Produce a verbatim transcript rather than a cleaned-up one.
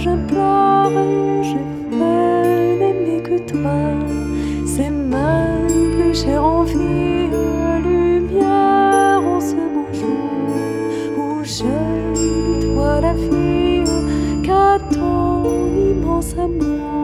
j'implore, j'ai fait n'aimer que toi. C'est ma plus chère envie, lumière en ce beau jour où je toi la fille qu'à ton immense amour.